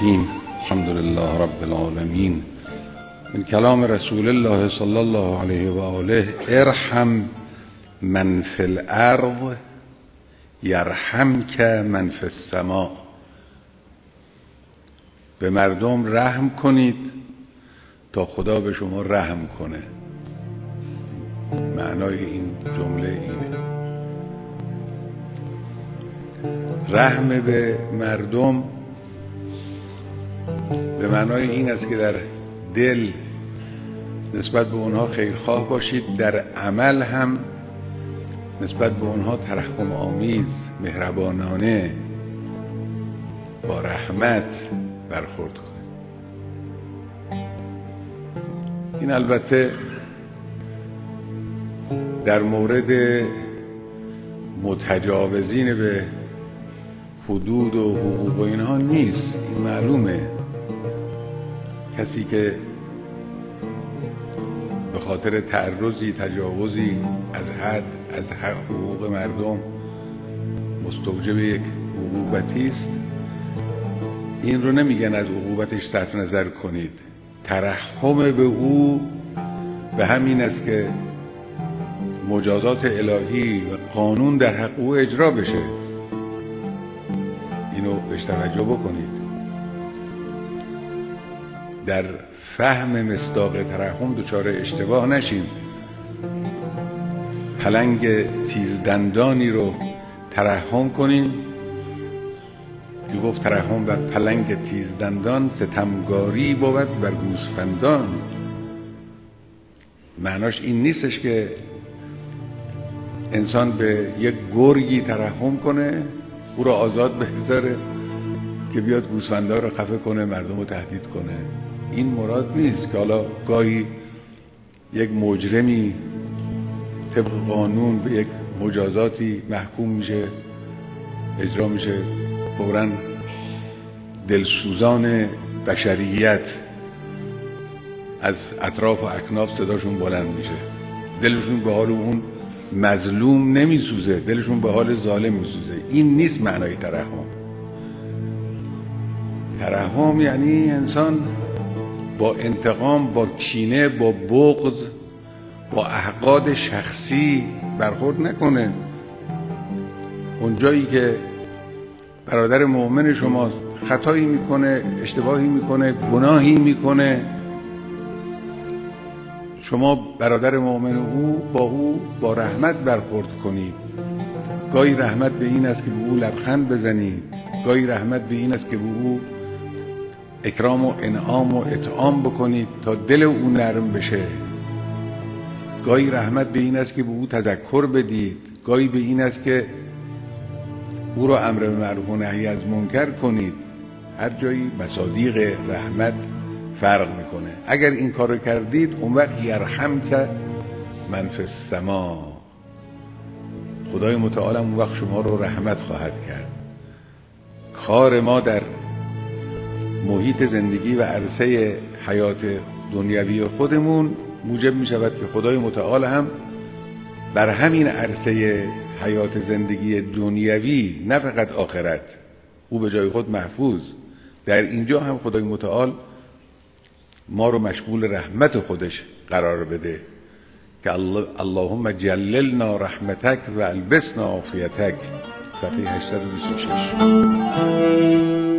الرحیم. الحمد لله رب العالمین. من کلام رسول الله صلی الله علیه و آله: ارحم من فی الارض یرحمک من فی السماء. به مردم رحم کنید تا خدا به شما رحم کنه. معنای این جمله اینه. رحم به مردم به معنای این است که در دل نسبت به اونها خیرخواه باشید، در عمل هم نسبت به اونها ترحم آمیز، مهربانانه، با رحمت برخورد کنید. این البته در مورد متجاوزین به حدود و حقوق و اینها نیست. این معلومه کسی که به خاطر تعرضی، تجاوزی از حد، از حقوق مردم مستوجب یک عقوبتی است، این رو نمیگن از عقوبتش صرف نظر کنید. ترحم به او به همین است که مجازات الهی و قانون در حق او اجرا بشه. اینو بهش توجه بکنید. در فهم مصداق ترحم دچار اشتباه نشیم. پلنگ تیزدندانی رو ترحم کنیم که گفت ترحم بر پلنگ تیزدندان ستمگاری بود بر گوسفندان. معناش این نیستش که انسان به یک گرگی ترحم کنه، او را آزاد بگذاره که بیاد گوسفندا رو خفه کنه، مردم رو تهدید کنه. این مراد نیست که حالا گاهی یک مجرمی طبق قانون به یک مجازاتی محکوم میشه، اجرا میشه، فوراً دلسوزان بشریت از اطراف و اکناف صداشون بلند میشه. دلشون به حال اون مظلوم نمیسوزه، دلشون به حال ظالم میسوزه. این نیست معنای ترحم. ترحم یعنی انسان با انتقام، با کینه، با بغض، با احقاد شخصی برخورد نکنه. اونجایی که برادر مؤمن شماست خطایی میکنه، اشتباهی میکنه، گناهی میکنه، شما برادر مؤمن او با رحمت برخورد کنید. گاهی رحمت به این است که به او لبخند بزنید، گاهی رحمت به این است که به او اکرام و انعام و اطعام بکنید تا دل او نرم بشه. گاهی رحمت به این است که به او تذکر بدید، گاهی به این است که او را امر به معروف و نهی از منکر کنید. هر جایی مصادیق رحمت فرق میکنه. اگر این کار رو کردید اون وقت یرحمک من فی السماء، خدای متعال اون وقت شما رو رحمت خواهد کرد. کار ما در محیط زندگی و عرصه حیات دنیوی خودمون موجب می شود که خدای متعال هم بر همین عرصه حیات زندگی دنیوی، نه فقط آخرت، او به جای خود محفوظ، در اینجا هم خدای متعال ما رو مشمول رحمت خودش قرار بده که اللهم جللنا رحمتک و البسنا عافیتک. صفحه 826.